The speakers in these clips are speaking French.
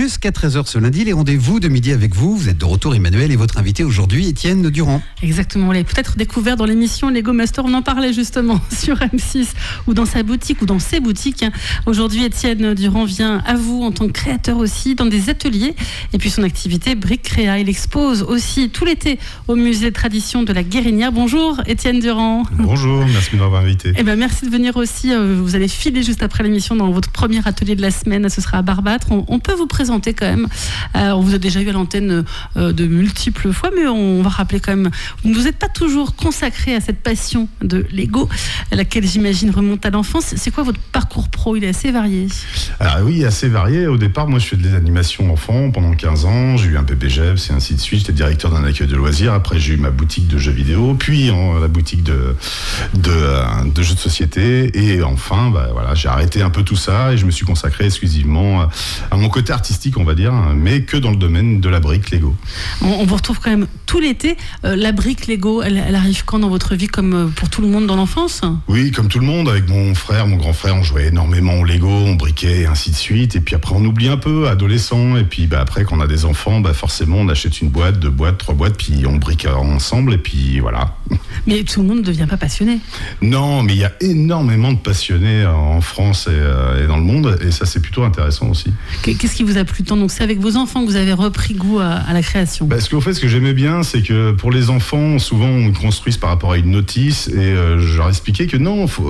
jusqu'à 13h ce lundi. Les rendez-vous de midi avec vous. Vous êtes de retour, Emmanuel, et votre invité aujourd'hui, Étienne Durand. Exactement, vous l'avez peut-être découvert dans l'émission Lego Master. On en parlait justement sur M6 ou dans sa boutique ou dans ses boutiques. Aujourd'hui, Étienne Durand vient à vous en tant que créateur aussi dans des ateliers. Et puis son activité Brick Créa. Il expose aussi tout l'été au musée de tradition de la Guérinière. Bonjour Étienne Durand. Bonjour, merci de m'avoir invité. Merci de venir aussi. Vous allez filer juste après l'émission dans votre premier atelier de la semaine. Ce sera à Barbâtre. On peut vous présenter quand même. On vous a déjà eu à l'antenne de multiples fois, mais on va rappeler quand même. Vous n'êtes pas toujours consacré à cette passion de Lego, laquelle j'imagine remonte à l'enfance. C'est quoi votre parcours pro? Il est assez varié. Alors oui, assez varié. Au départ, moi je fais des animations enfants pendant 15 ans. J'ai eu un BPGEPS et ainsi de suite. J'étais directeur d'un accueil de loisirs. Après, j'ai eu ma boutique de jeux vidéo, puis la boutique de jeux de société. Et enfin, voilà, j'ai arrêté un peu tout ça et je me suis consacré exclusivement à mon côté artistique, on va dire, mais que dans le domaine de la brique Lego. On vous retrouve quand même tout l'été. La brique Lego, elle arrive quand dans votre vie, comme pour tout le monde dans l'enfance? Oui, comme tout le monde. Avec mon grand frère, on jouait énormément au Lego, on briquait et ainsi de suite. Et puis après, on oublie un peu, adolescent. Et puis après, quand on a des enfants, forcément, on achète une boîte, 2 boîtes, 3 boîtes, puis on brique ensemble. Et puis voilà. Mais tout le monde ne devient pas passionné. Non, mais il y a énormément de passionnés en France et dans le monde. Et ça, c'est plutôt intéressant aussi. Qu'est-ce qui vous a plu tant? Donc c'est avec vos enfants que vous avez repris goût à la création. Parce qu'en fait, ce que j'aimais bien, c'est que pour les enfants, souvent, on construise par rapport à une notice. Et je leur expliquais que non, faut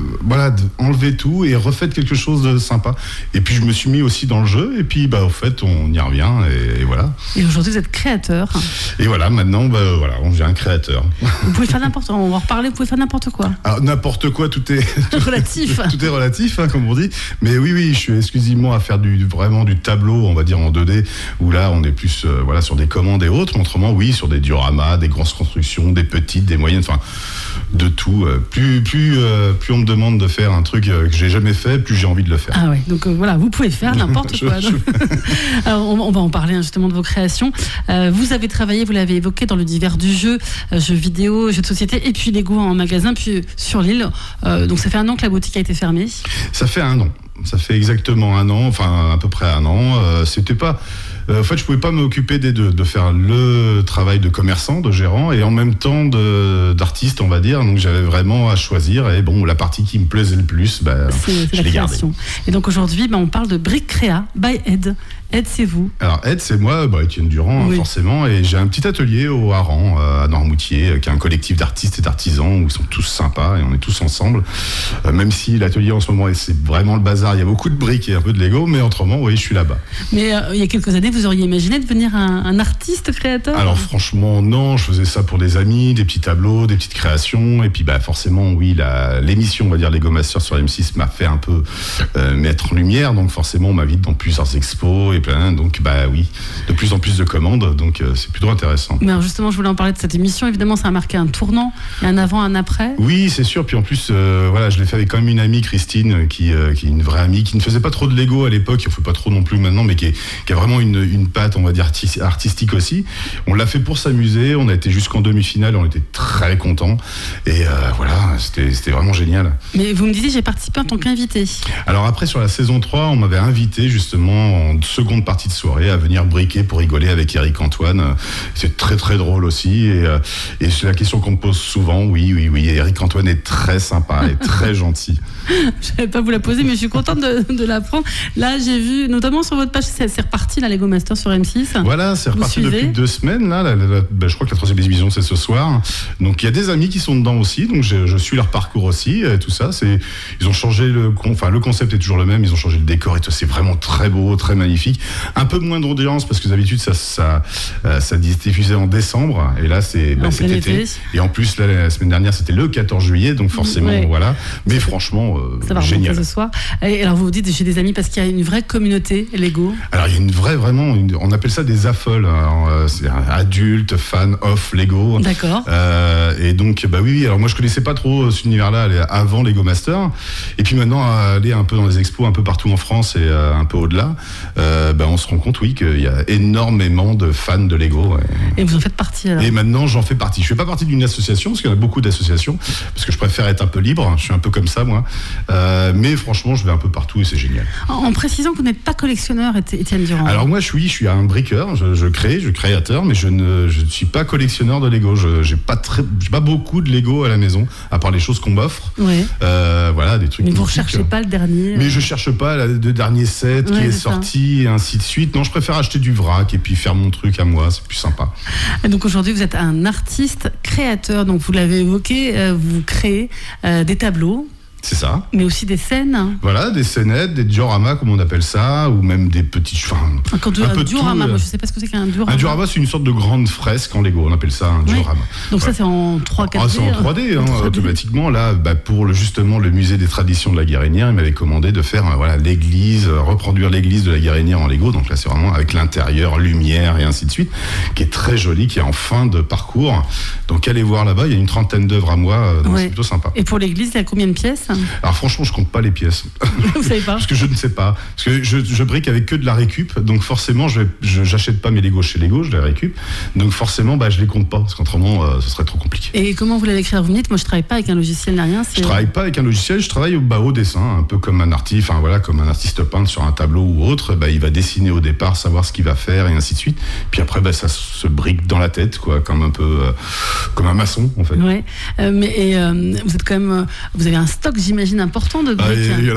enlever tout et refaites quelque chose de sympa. Et puis, je me suis mis aussi dans le jeu. Et puis, au fait, on y revient. Et voilà. Et aujourd'hui, vous êtes créateur. Et voilà, maintenant, on devient un créateur. Vous pouvez faire n'importe quoi. On va en reparler. Vous pouvez faire n'importe quoi. Alors, n'importe quoi, tout est relatif. Tout est relatif, comme on dit. Mais oui, je suis exclusivement à faire vraiment du tableau, on va dire en 2D, où là, on est plus sur des commandes et autres. Autrement, oui, sur des dioramas, des grosses constructions, des petites, des moyennes, enfin, de tout. Plus on me demande de faire un truc que j'ai jamais fait, plus j'ai envie de le faire. Ah ouais, donc voilà, vous pouvez faire n'importe quoi. Alors, on va en parler justement de vos créations. Vous avez travaillé, vous l'avez évoqué, dans l'univers du jeu, jeux vidéo, jeux de société, et puis Lego en magasin, puis sur l'île. Donc ça fait 1 an que la boutique a été fermée. Ça fait 1 an. Ça fait exactement 1 an, enfin à peu près 1 an. C'était pas. En fait, je pouvais pas m'occuper des deux, de faire le travail de commerçant, de gérant, et en même temps d'artiste, on va dire. Donc j'avais vraiment à choisir. Et la partie qui me plaisait le plus, je l'ai gardée. Et donc aujourd'hui, on parle de Brick Créa by Ed. Ed, c'est vous? Alors Ed, c'est moi, Étienne Durand, oui. Forcément, et j'ai un petit atelier au Hareng, à Noirmoutier, qui est un collectif d'artistes et d'artisans où ils sont tous sympas et on est tous ensemble. Même si l'atelier en ce moment, c'est vraiment le bazar, il y a beaucoup de briques et un peu de Lego, mais autrement, oui, je suis là-bas. Mais il y a quelques années, vous auriez imaginé devenir un artiste créateur? Alors franchement, non, je faisais ça pour des amis, des petits tableaux, des petites créations, et puis forcément, oui, l'émission, on va dire Lego Master sur M6 m'a fait un peu mettre en lumière, donc forcément, on m'invite dans plusieurs expos, et plein, donc oui, de plus en plus de commandes, donc c'est plutôt intéressant. Mais alors justement, je voulais en parler de cette émission. Évidemment, ça a marqué un tournant, et un avant, un après. Oui, c'est sûr. Puis en plus, je l'ai fait avec quand même une amie, Christine, qui est une vraie amie, qui ne faisait pas trop de Lego à l'époque, il ne fait pas trop non plus maintenant, mais qui a vraiment une patte, on va dire, artistique aussi. On l'a fait pour s'amuser. On a été jusqu'en demi-finale, on était très contents. Et c'était vraiment génial. Mais vous me disiez, j'ai participé en tant qu'invité. Alors après, sur la saison 3, on m'avait invité justement en seconde partie de soirée à venir briquer pour rigoler avec Eric Antoine. C'est très très drôle aussi et c'est la question qu'on me pose souvent. Oui, Eric Antoine est très sympa et très gentil. Je ne vais pas vous la poser, mais je suis contente de l'apprendre. Là, j'ai vu, notamment sur votre page, c'est reparti, la Lego Master sur M6. Voilà, c'est reparti depuis 2 semaines. Là, je crois que la 3e émission, c'est ce soir. Donc, il y a des amis qui sont dedans aussi. Donc, je suis leur parcours aussi. Et tout ça, ils ont changé le concept est toujours le même. Ils ont changé le décor et tout. C'est vraiment très beau, très magnifique. Un peu moins d'audience parce que d'habitude, ça diffusait en décembre. Et là, c'est cet été. Et en plus, là, la semaine dernière, c'était le 14 juillet. Donc, forcément, voilà. Mais franchement, ça va génial. Ce soir. Et alors vous dites, j'ai des amis parce qu'il y a une vraie communauté Lego. Alors il y a une vraie, vraiment, on appelle ça des AFOL, c'est adultes, fans of Lego. D'accord. Et donc oui. Alors moi je connaissais pas trop cet univers-là avant Lego Master. Et puis maintenant aller un peu dans les expos, un peu partout en France et un peu au-delà, on se rend compte qu'il y a énormément de fans de Lego. Et vous en faites partie alors? Et maintenant j'en fais partie. Je fais pas partie d'une association parce qu'il y en a beaucoup d'associations parce que je préfère être un peu libre. Je suis un peu comme ça moi. Mais franchement, je vais un peu partout et c'est génial. En précisant que vous n'êtes pas collectionneur, Étienne Durand. Alors moi, je suis un briqueur, je suis créateur, mais je ne suis pas collectionneur de Lego. J'ai pas beaucoup de Lego à la maison, à part les choses qu'on m'offre. Ouais. Voilà, des trucs. Mais vous ne recherchez pas le dernier. Mais je cherche pas le dernier set qui est sorti et ainsi de suite. Non, je préfère acheter du vrac et puis faire mon truc à moi, c'est plus sympa. Et donc aujourd'hui, vous êtes un artiste créateur. Donc vous l'avez évoqué, vous créez des tableaux. C'est ça. Mais aussi des scènes. Voilà, des scénettes, des dioramas comme on appelle ça, ou même des petits. Un diorama, moi je ne sais pas ce que c'est qu'un diorama. Un diorama, c'est une sorte de grande fresque en Lego, on appelle ça un diorama. Donc ça c'est en 3-4D. C'est en 3D, automatiquement. Là, pour justement le musée des traditions de la Guérinière, il m'avait commandé de faire l'église, reproduire l'église de la Guérinière en Lego. Donc là, c'est vraiment avec l'intérieur, lumière et ainsi de suite, qui est très joli, qui est en fin de parcours. Donc allez voir là-bas, il y a une 30aine d'œuvres à moi, donc c'est plutôt sympa. Et pour l'église, il y a combien de pièces ? Alors franchement, je compte pas les pièces. Vous savez pas ? Parce que je ne sais pas. Parce que je brique avec que de la récup, donc forcément, j'achète pas mes Lego chez Lego, je les récup. Donc forcément, je les compte pas, parce qu'autrement, ce serait trop compliqué. Et comment vous l'avez écrit ? Vous me dites, moi je travaille pas avec un logiciel, ni rien. Je travaille pas avec un logiciel, je travaille au dessin, un peu comme un artiste, comme un artiste peintre sur un tableau ou autre. Il va dessiner au départ, savoir ce qu'il va faire et ainsi de suite. Puis après, ça se brique dans la tête, quoi, comme un peu comme un maçon, en fait. Ouais. Vous êtes quand même, vous avez un stock, j'imagine, important de briques. Il y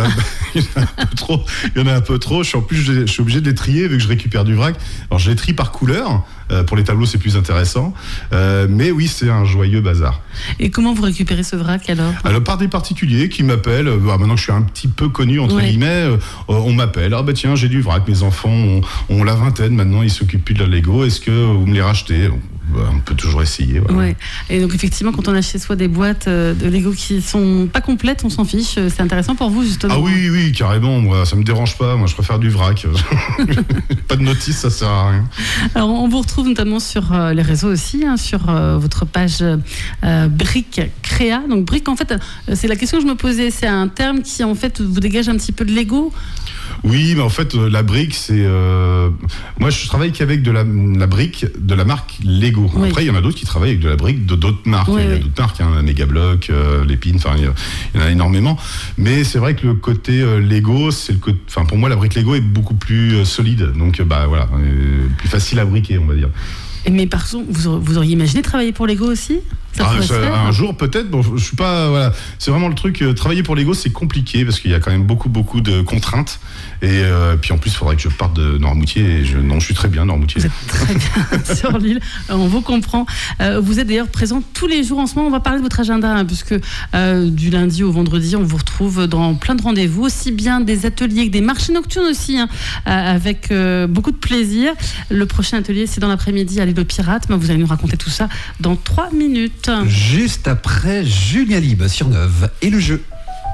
en a un peu trop. Je suis obligé de les trier vu que je récupère du vrac. Alors je les trie par couleur. Pour les tableaux, c'est plus intéressant. Mais oui, c'est un joyeux bazar. Et comment vous récupérez ce vrac alors ? Par des particuliers qui m'appellent. Maintenant que je suis un petit peu connu, entre guillemets, on m'appelle. Tiens, j'ai du vrac. Mes enfants ont la vingtaine. Maintenant, ils s'occupent plus de la Lego. Est-ce que vous me les rachetez ? On peut toujours essayer. Voilà. Ouais. Et donc effectivement, quand on a chez soi des boîtes de Lego qui sont pas complètes, on s'en fiche. C'est intéressant pour vous justement. Ah oui, carrément. Moi, ça me dérange pas. Moi, je préfère du vrac. Pas de notice, ça sert à rien. Alors, on vous retrouve notamment sur les réseaux aussi, sur votre page Brick Créa. Donc Brick, en fait, c'est la question que je me posais. C'est un terme qui en fait vous dégage un petit peu de Lego. Oui, mais en fait, la brique, c'est... Moi, je travaille qu'avec de la brique de la marque Lego. Oui. Après, il y en a d'autres qui travaillent avec de la brique de d'autres marques. Il y a d'autres marques, Megablock, Lépine, il y en a énormément. Mais c'est vrai que le côté Lego, pour moi, la brique Lego est beaucoup plus solide. Donc, plus facile à briquer, on va dire. Mais par contre, vous auriez imaginé travailler pour Lego aussi ? Un jour peut-être. Je suis pas. Voilà, c'est vraiment le truc. Travailler pour Lego, c'est compliqué parce qu'il y a quand même beaucoup de contraintes. Et puis en plus, il faudrait que je parte de Noirmoutier. Et je suis très bien Noirmoutier. Vous êtes très bien sur l'île. On vous comprend. Vous êtes d'ailleurs présent tous les jours en ce moment. On va parler de votre agenda puisque du lundi au vendredi, on vous retrouve dans plein de rendez-vous, aussi bien des ateliers que des marchés nocturnes aussi, avec beaucoup de plaisir. Le prochain atelier, c'est dans l'après-midi à l'île de Pirate. Vous allez nous raconter tout ça dans 3 minutes. Juste après Julien Libre sur Neuve et le jeu.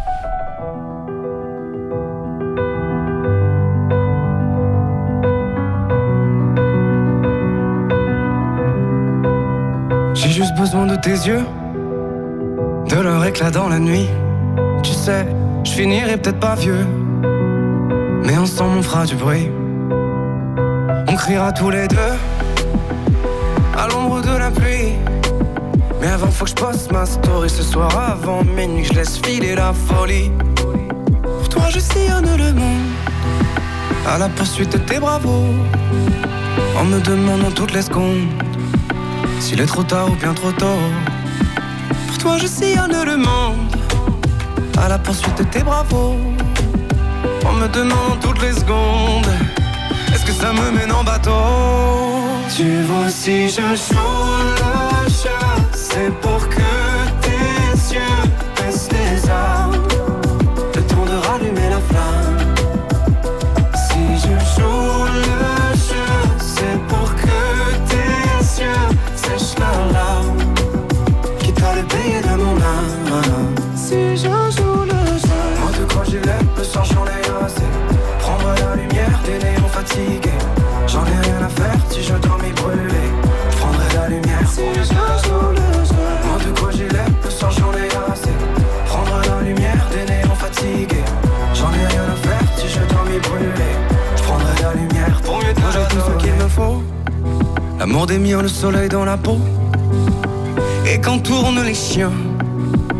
J'ai juste besoin de tes yeux, de leur éclat dans la nuit. Tu sais, je finirai peut-être pas vieux, mais ensemble on fera du bruit. On criera tous les deux à l'ombre de la pluie. Mais avant faut que je poste ma story ce soir avant minuit, que je laisse filer la folie. Pour toi je sillonne le monde à la poursuite de tes bravos, en me demandant toutes les secondes s'il est trop tard ou bien trop tôt. Pour toi je sillonne le monde à la poursuite de tes bravos, en me demandant toutes les secondes est-ce que ça me mène en bateau. Tu vois si je joue le jeu, c'est pour que tes yeux baissent les armes, le temps de rallumer la flamme. Si je joue le jeu, c'est pour que tes yeux sèchent leurs larmes, quitte à le payer de mon âme. Si je joue le jeu, moi de quoi j'ai l'air, le soir j'en ai assez. Prendre la lumière des néons fatigués, j'en ai rien à faire si je dois m'y brûler. Je prendrai la lumière si je joue le jeu. Moi de quoi j'ai l'air, le soir j'en ai assez. Prendre la lumière des néons fatigués, j'en ai rien à faire si je dois m'y brûler. Je prendrai la lumière pour mieux te donner. J'ai tout ce qu'il me faut, l'amour des miens, le soleil dans la peau. Et quand tournent les chiens,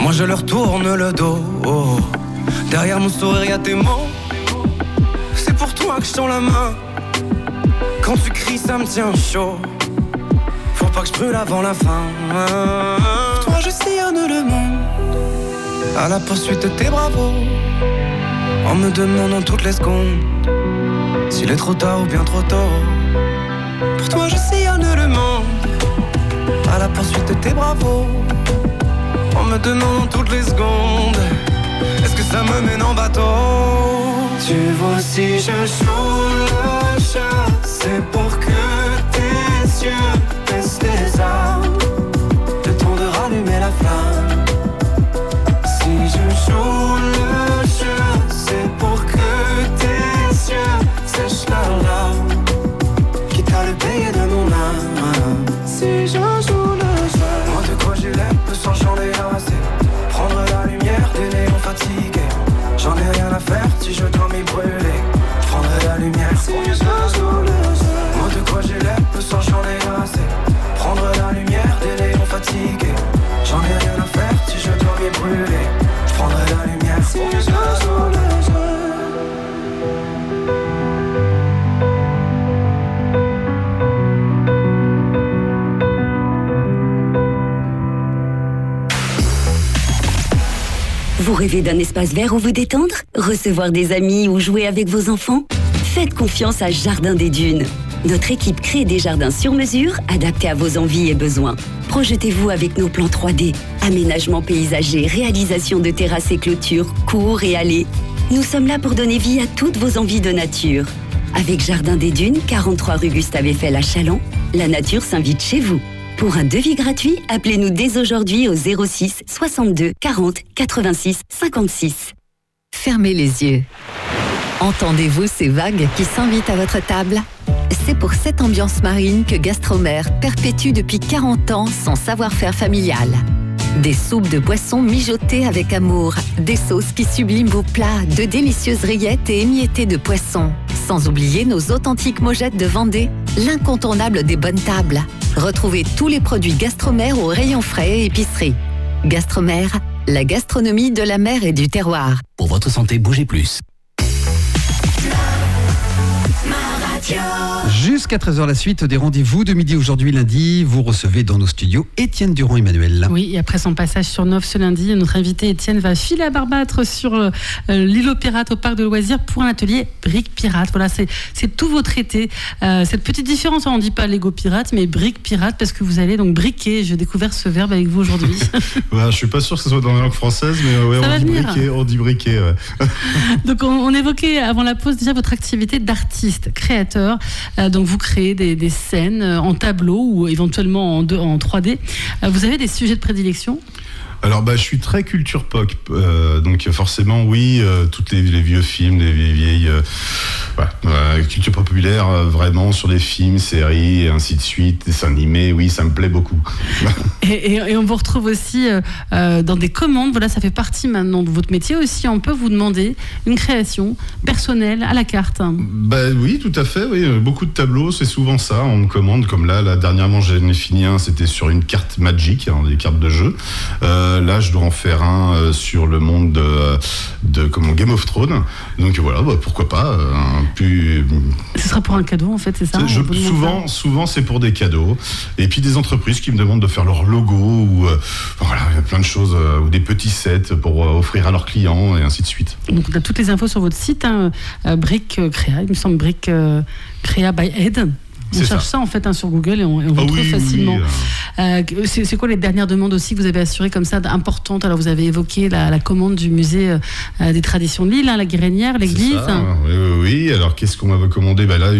moi je leur tourne le dos. Derrière mon sourire y'a tes mots. C'est pour toi que je tends la main. Quand tu cries ça me tient chaud. Faut pas que je brûle avant la fin. Pour toi je sillonne le monde à la poursuite de tes bravos, en me demandant toutes les secondes s'il est trop tard ou bien trop tôt. Pour toi je sillonne le monde à la poursuite de tes bravos, en me demandant toutes les secondes est-ce que ça me mène en bateau. Tu vois si je joue le jeu, c'est pour que tes yeux baissent les armes, le temps de rallumer la flamme. Si je joue le jeu, c'est pour que tes yeux sèchent leurs larmes, quitte à le payer de mon âme. Si je joue le jeu, moi de quoi j'ai l'air, peu sans j'en ai assez. Prendre la lumière des néons fatigués, j'en ai rien à faire si je dois m'y brûler. Prendrai la lumière si je joue le jeu. Moi de quoi j'ai l'air, peu sans j'en ai assez. Prendre la lumière des néons fatigués, j'en ai rien à faire si je dois m'y brûler. Je prendrai la lumière si je joue le jeu. Vous rêvez d'un espace vert où vous détendre, recevoir des amis ou jouer avec vos enfants? Faites confiance à Jardin des Dunes. Notre équipe crée des jardins sur mesure, adaptés à vos envies et besoins. Projetez-vous avec nos plans 3D, aménagement paysager, réalisation de terrasses et clôtures, cours et allées. Nous sommes là pour donner vie à toutes vos envies de nature. Avec Jardin des Dunes, 43 rue Gustave Eiffel à Châlons, la nature s'invite chez vous. Pour un devis gratuit, appelez-nous dès aujourd'hui au 06 62 40 86 56. Fermez les yeux. Entendez-vous ces vagues qui s'invitent à votre table? C'est pour cette ambiance marine que Gastromer perpétue depuis 40 ans son savoir-faire familial. Des soupes de poissons mijotées avec amour, des sauces qui subliment vos plats, de délicieuses rillettes et émiettées de poisson. Sans oublier nos authentiques mojettes de Vendée, l'incontournable des bonnes tables. Retrouvez tous les produits Gastromer au rayon frais et épicerie. Gastromer, la gastronomie de la mer et du terroir. Pour votre santé, bougez plus. Jusqu'à 13h, la suite des rendez-vous de midi aujourd'hui lundi. Vous recevez dans nos studios Étienne Durand-Emmanuel. Oui, et après son passage sur Nov ce lundi, notre invité Étienne va filer à Barbâtre sur l'île aux Pirates au parc de loisirs pour un atelier briques pirates. Voilà, c'est tout votre été. Cette petite différence, on ne dit pas Lego pirate, mais briques pirates, parce que vous allez donc briquer. J'ai découvert ce verbe avec vous aujourd'hui. Je suis pas sûr que ce soit dans la langue française, mais ouais, on dit briquer. Ouais. Donc on évoquait avant la pause déjà votre activité d'artiste, créateur. Donc vous créez des scènes en tableau ou éventuellement en 3D. Vous avez des sujets de prédilection ? Alors je suis très culture pop, donc forcément oui, toutes les vieux films, les vieilles culture populaire, vraiment sur les films, séries et ainsi de suite, dessins animés, oui, ça me plaît beaucoup. et on vous retrouve aussi dans des commandes, voilà, ça fait partie maintenant de votre métier aussi, on peut vous demander une création personnelle à la carte. Oui, tout à fait, oui, beaucoup de tableaux, c'est souvent ça, on me commande, comme là dernièrement j'en ai fini un, c'était sur une carte Magic, des cartes de jeu. Là, je dois en faire un sur le monde de Game of Thrones. Donc voilà, pourquoi pas. Ce sera pour un cadeau, en fait, c'est ça? Souvent, c'est pour des cadeaux. Et puis des entreprises qui me demandent de faire leur logo ou voilà, il y a plein de choses, ou des petits sets pour offrir à leurs clients et ainsi de suite. Donc on a toutes les infos sur votre site, Brick Créa, il me semble Brick Créa by Ed. On cherche ça en fait sur Google et on vous trouve facilement. C'est quoi les dernières demandes aussi que vous avez assurées comme ça importantes? Alors vous avez évoqué la commande du musée des traditions de l'île, la Guérinière, l'église. Oui. Alors qu'est-ce qu'on m'avait commandé? Là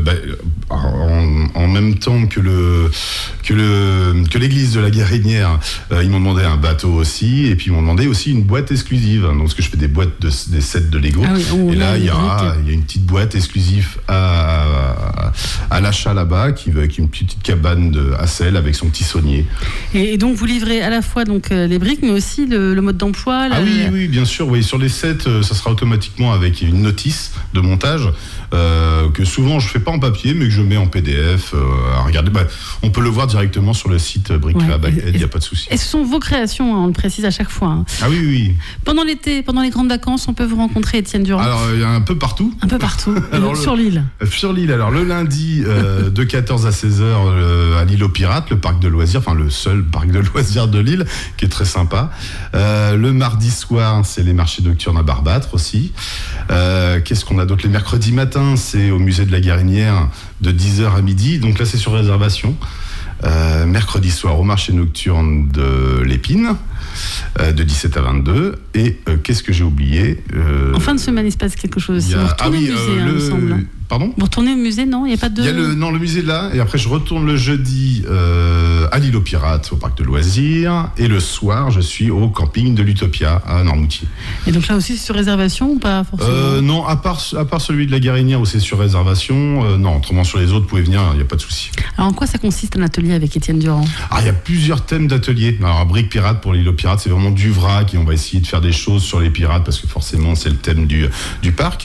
en même temps que l'église de la Guérinière, ils m'ont demandé un bateau aussi, et puis ils m'ont demandé aussi une boîte exclusive. Donc parce que je fais des boîtes des sets de Lego, et là il y a une petite boîte exclusive à l'achat là-bas, avec une petite cabane à sel avec son petit saunier. Et donc vous livrez à la fois donc les briques, mais aussi le mode d'emploi. Oui, bien sûr. Oui, sur les sets, ça sera automatiquement avec une notice de montage que souvent je fais pas en papier, mais que je mets en PDF à regarder. On peut le voir directement sur le site Brick Créa by Ed, il n'y a pas de souci. Et ce sont vos créations, on le précise à chaque fois. Hein. Ah oui. Pendant l'été, pendant les grandes vacances, on peut vous rencontrer, Étienne Durand? Alors, il y a un peu partout. Alors, sur l'île. Sur l'île. Alors, le lundi, de 14 à 16h, à l'île aux Pirates, le parc de loisirs, enfin le seul parc de loisirs de l'île, qui est très sympa. Le mardi soir, c'est les marchés nocturnes à Barbâtre aussi. Qu'est-ce qu'on a d'autre? Les mercredis matins, c'est au musée de la Garinière, de 10h à midi. Donc là, c'est sur réservation. Mercredi soir au marché nocturne de l'Épine, de 17 à 22. Et qu'est-ce que j'ai oublié? En fin de semaine, il se passe quelque chose. Vous retournez au musée, il me semble. Pardon? Vous retournez au musée, non? Il n'y a pas de... le musée est là, et après je retourne le jeudi à l'île aux Pirates, au parc de loisirs, et le soir, je suis au camping de l'Utopia à Noirmoutier. Et donc là aussi, c'est sur réservation ou pas forcément? Non, à part celui de la Garinière où c'est sur réservation, non, autrement sur les autres, vous pouvez venir, il n'y a pas de souci. Alors en quoi ça consiste un atelier avec Étienne Durand? Il y a plusieurs thèmes d'atelier. Alors, Brick Pirate pour l'île aux Pirates, c'est vraiment du vrac, et on va essayer de faire des choses sur les pirates, parce que forcément, c'est le thème du parc.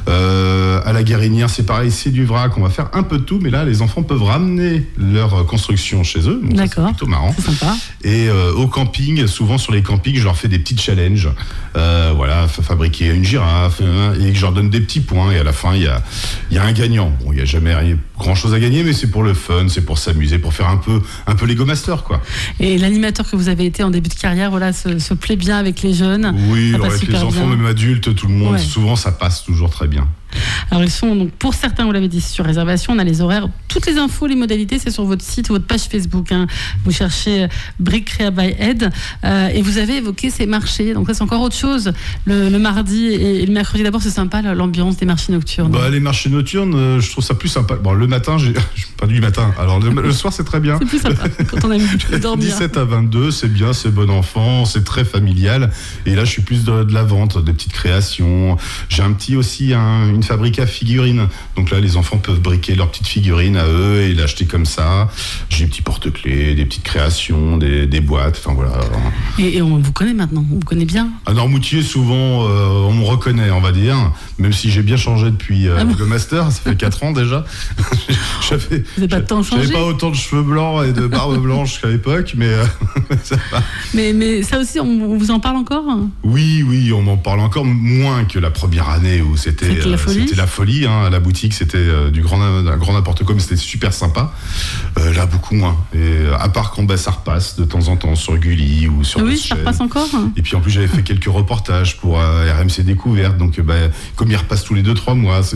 À la Garinière, c'est pareil, c'est du vrac, on va faire un peu de tout, mais là, les enfants peuvent ramener leur construction chez eux. Donc d'accord. C'est plutôt marrant. C'est sympa. Et au camping, souvent sur les campings, je leur fais des petits challenges. Fabriquer une girafe, et je leur donne des petits points, et à la fin, il y a un gagnant. Bon, il n'y a jamais grand chose à gagner, mais c'est pour le fun, c'est pour s'amuser, pour faire un peu Lego Master, quoi. Et l'animateur que vous avez été en début de carrière, se plaît bien avec les jeunes. Oui, avec les enfants, même adultes, tout le monde, souvent ça passe toujours très bien. Alors ils sont donc pour certains, vous l'avez dit, sur réservation, on a les horaires, toutes les infos, les modalités, c'est sur votre site, votre page Facebook. Hein. Vous cherchez Brick Créa by Ed et vous avez évoqué ces marchés. Donc ça c'est encore autre chose. Le mardi et le mercredi d'abord, c'est sympa l'ambiance des marchés nocturnes. Les marchés nocturnes, je trouve ça plus sympa. Bon, le matin, pas du matin. Alors le soir c'est très bien. C'est plus sympa quand on a envie de dormir. 17 à 22, c'est bien, c'est bon enfant, c'est très familial. Et là je suis plus de la vente, des petites créations. J'ai une fabrique à figurines. Donc là, les enfants peuvent briquer leurs petites figurines à eux et l'acheter comme ça. J'ai des petits porte-clés, des petites créations, des boîtes, enfin voilà. Et on vous connaît maintenant, on vous connaît bien. À Noirmoutier, souvent, on me reconnaît, on va dire, même si j'ai bien changé depuis le master, ça fait 4 ans déjà. Vous n'avez pas de temps changé. J'avais pas autant de cheveux blancs et de barbe blanche qu'à l'époque, mais ça va. Mais ça aussi, on vous en parle encore? Oui, on m'en parle encore, moins que la première année où c'était la folie, hein, à la boutique, c'était du grand n'importe quoi, mais c'était super sympa. Là, beaucoup moins. Et à part quand ça repasse de temps en temps sur Gulli ou sur oui, ça repasse encore. Et puis en plus, j'avais fait quelques reportages pour RMC Découverte, donc comme ils repassent tous les 2-3 mois, c'est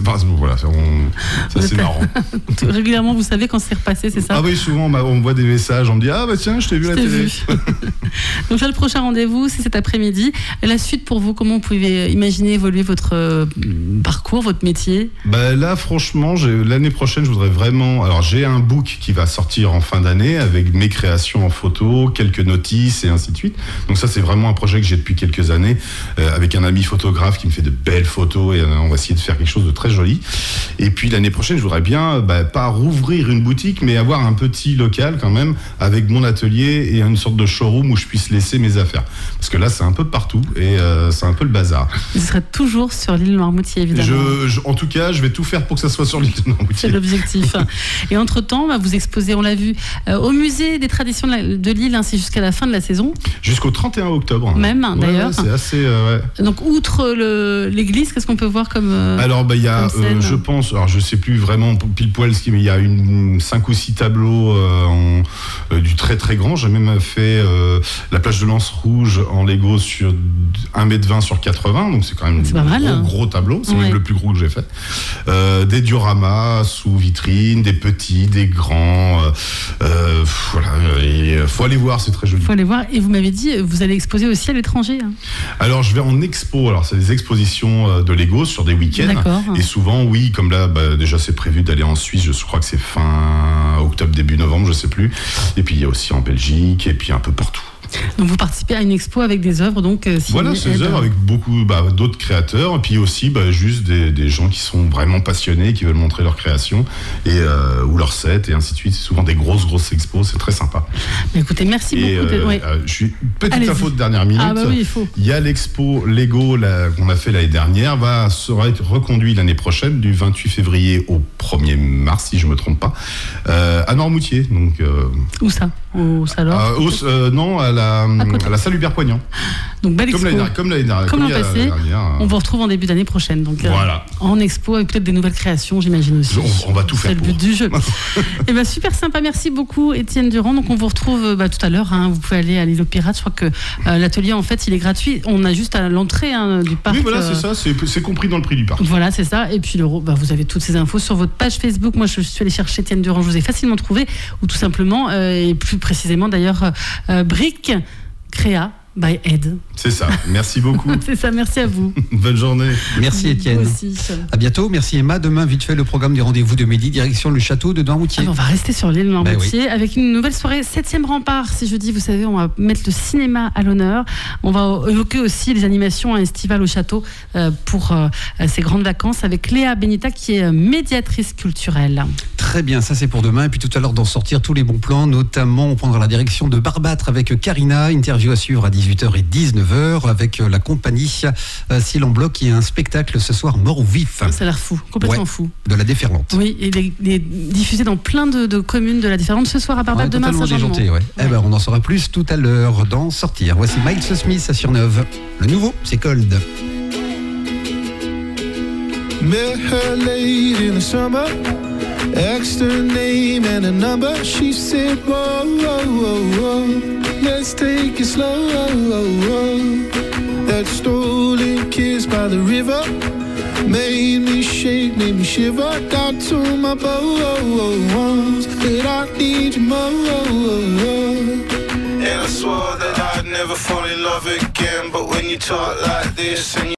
marrant. Régulièrement, vous savez quand c'est repassé, c'est ça? Ah oui, souvent on me voit des messages, on me dit tiens, je t'ai vu à la télé. Donc là, le prochain rendez-vous, c'est cet après-midi. Et la suite pour vous, comment vous pouvez imaginer évoluer votre parcours, votre métier? Là, franchement, l'année prochaine, je voudrais vraiment... Alors, j'ai un book qui va sortir en fin d'année avec mes créations en photo, quelques notices et ainsi de suite. Donc ça, c'est vraiment un projet que j'ai depuis quelques années avec un ami photographe qui me fait de belles photos et on va essayer de faire quelque chose de très joli. Et puis, l'année prochaine, je voudrais bien, pas rouvrir une boutique, mais avoir un petit local quand même avec mon atelier et une sorte de showroom où je puisse laisser mes affaires. Parce que là, c'est un peu partout et c'est un peu le bazar. Vous serez toujours sur l'île Noirmoutier, évidemment. En tout cas, je vais tout faire pour que ça soit sur l'île de Noirmoutier. C'est l'objectif. Et entre-temps, vous exposez, on l'a vu, au musée des traditions de l'île, ainsi jusqu'à la fin de la saison. Jusqu'au 31 octobre. Même, d'ailleurs. C'est assez... Donc, outre l'église, qu'est-ce qu'on peut voir comme alors, il y a, je pense, alors je sais plus vraiment pile poil ce mais il y a 5 ou 6 tableaux du très très grand. J'ai même fait la plage de Lance Rouge en Lego sur 1,20 m sur 80, donc c'est quand même un gros tableau. C'est même le plus gros que j'ai fait. Des dioramas sous vitrine, des petits, des grands. Il faut aller voir, c'est très joli. Il faut aller voir. Et vous m'avez dit, vous allez exposer aussi à l'étranger. Hein. Alors, je vais en expo. Alors, c'est des expositions de Lego sur des week-ends. D'accord. Et souvent, oui, comme là, déjà, c'est prévu d'aller en Suisse. Je crois que c'est fin fin octobre, début novembre, je sais plus. Et puis il y a aussi en Belgique et puis un peu partout. Donc vous participez à une expo avec des œuvres, donc voilà, ces œuvres avec beaucoup d'autres créateurs, et puis aussi juste des gens qui sont vraiment passionnés, qui veulent montrer leur création et ou leur set et ainsi de suite. C'est souvent des grosses expos, c'est très sympa. Mais écoutez, merci beaucoup. Je suis petite info de dernière minute. Ah bah oui, il faut. Il y a l'expo Lego qu'on a fait l'année dernière, sera être reconduit l'année prochaine du 28 février au 1er mars, si je me trompe pas, à Noirmoutier. Donc où ça? Au salon? Non, à la salle Hubert-Poignant. Donc belle expo. Comme l'année dernière. Comme l'an passé. On vous retrouve en début d'année prochaine. Donc voilà. En expo avec peut-être des nouvelles créations, j'imagine aussi. On va tout faire. C'est le but du jeu. Et super sympa. Merci beaucoup, Étienne Durand. Donc on vous retrouve tout à l'heure. Vous pouvez aller à l'île aux Pirates. Je crois que l'atelier en fait il est gratuit. On a juste à l'entrée du parc. Oui, voilà, c'est ça. C'est compris dans le prix du parc. Voilà, c'est ça. Et puis vous avez toutes ces infos sur votre page Facebook. Moi, je suis allée chercher Étienne Durand. Je vous ai facilement trouvé, ou tout simplement, et plus précisément d'ailleurs, Brick Créa by Ed. C'est ça, merci beaucoup. C'est ça, merci à vous. Bonne journée. Merci Étienne. Vous aussi. À bientôt, merci Emma. Demain, vite fait, le programme des rendez-vous de midi, direction le château de Noirmoutier. On va rester sur l'île Noirmoutier avec une nouvelle soirée 7e rempart. C'est jeudi, vous savez, on va mettre le cinéma à l'honneur. On va évoquer aussi les animations estivales au château pour ces grandes vacances avec Léa Benita qui est médiatrice culturelle. Très bien, ça c'est pour demain. Et puis tout à l'heure, d'en sortir tous les bons plans, notamment on prendra la direction de Barbâtre avec Karina. Interview à suivre à 18h et 19h avec la compagnie Ciel en bloc qui a un spectacle ce soir mort ou vif. Ça a l'air fou, complètement fou. De la Déferlante. Oui, et il est diffusé dans plein de communes de la Déferlante ce soir à Barbâtre, demain à Saint-Jean. On en saura plus tout à l'heure dans Sortir. Voici Miles Smith sur Neuve. Le nouveau, c'est Cold. Met her late in the summer, asked her name and a number. She said, whoa, whoa, whoa, whoa, let's take it slow. That stolen kiss by the river made me shake, made me shiver. Got to my bones that I need you more. And I swore that I'd never fall in love again, but when you talk like this and